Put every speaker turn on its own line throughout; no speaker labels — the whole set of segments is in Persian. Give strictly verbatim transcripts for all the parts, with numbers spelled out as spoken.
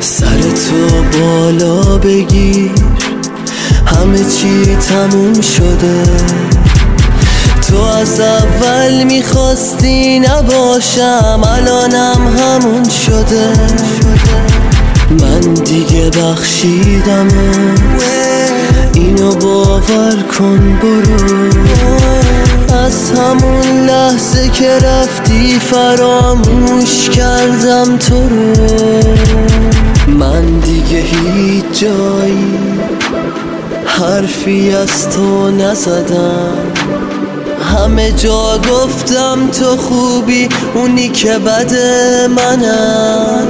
سر تو بالا بگیر، همه چی تموم شده. تو از اول میخواستی نباشم، الانم همون شده. من دیگه بخشیدم، اینو باور کن. برو از همون لحظه که رفتی فراموش کردم تو رو. من دیگه هیچ جایی حرفی از تو نزدم، همه جا گفتم تو خوبی، اونی که بده منم.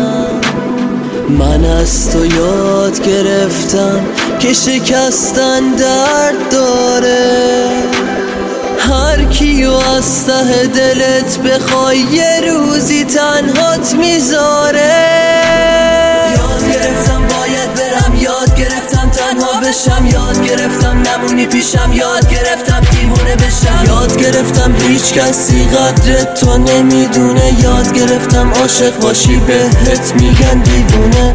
من از تو یاد گرفتم که شکستن درد داره. هر کیو از ته دلت بخوای یه روزی تنهات میذاره. یاد گرفتم باید برم، یاد گرفتم تنها بشم، یاد گرفتم نمونی پیشم، یاد گرفتم دیوونه بشم. یاد گرفتم هیچ کسی قدر تو نمیدونه، یاد گرفتم عاشق باشی بهت میگن دیوونه.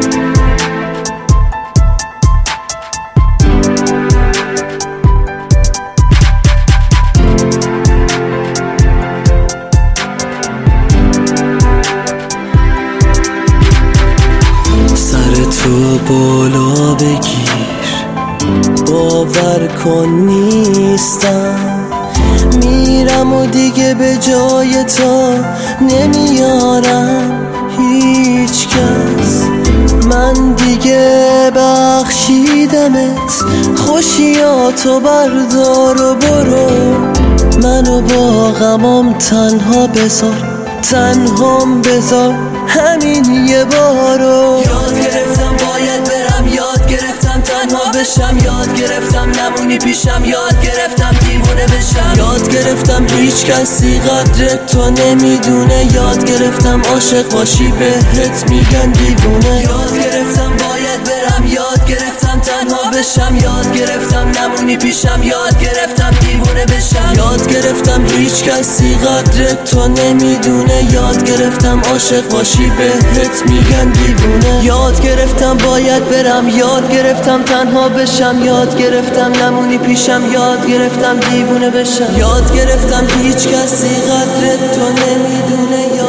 تو بالا بگیر، باور کن نیستم. میرم و دیگه به جای تو نمیارم هیچ کس. من دیگه بخشیدمت، خوشیاتو بردار و برو. منو با غمام تنها بذار، تنهام بذار همین یه بارو. یاد گرفتم باید برم، یاد گرفتم تنها بشم، یاد گرفتم نمونی پیشم، یاد گرفتم دیوونه بشم. یاد گرفتم هیچ کسی قدر تو نمیدونه، یاد گرفتم عاشق باشی بهت میگن دیوونه. یاد گرفتم باید برم، یاد گرفتم تنها بشم، یاد گرفتم نمونی پیشم، یاد گرفتم دیوونه بشم. یاد گرفتم هیچ کسی قدر تو نمیدونه، یاد گرفتم عاشق باشی بهت میگن دیوونه. یاد گرفتم باید برم، یاد گرفتم تنها بشم، یاد گرفتم نمونی پیشم، یاد گرفتم دیوونه بشم. یاد گرفتم هیچ کسی قدر تو نمیدونه.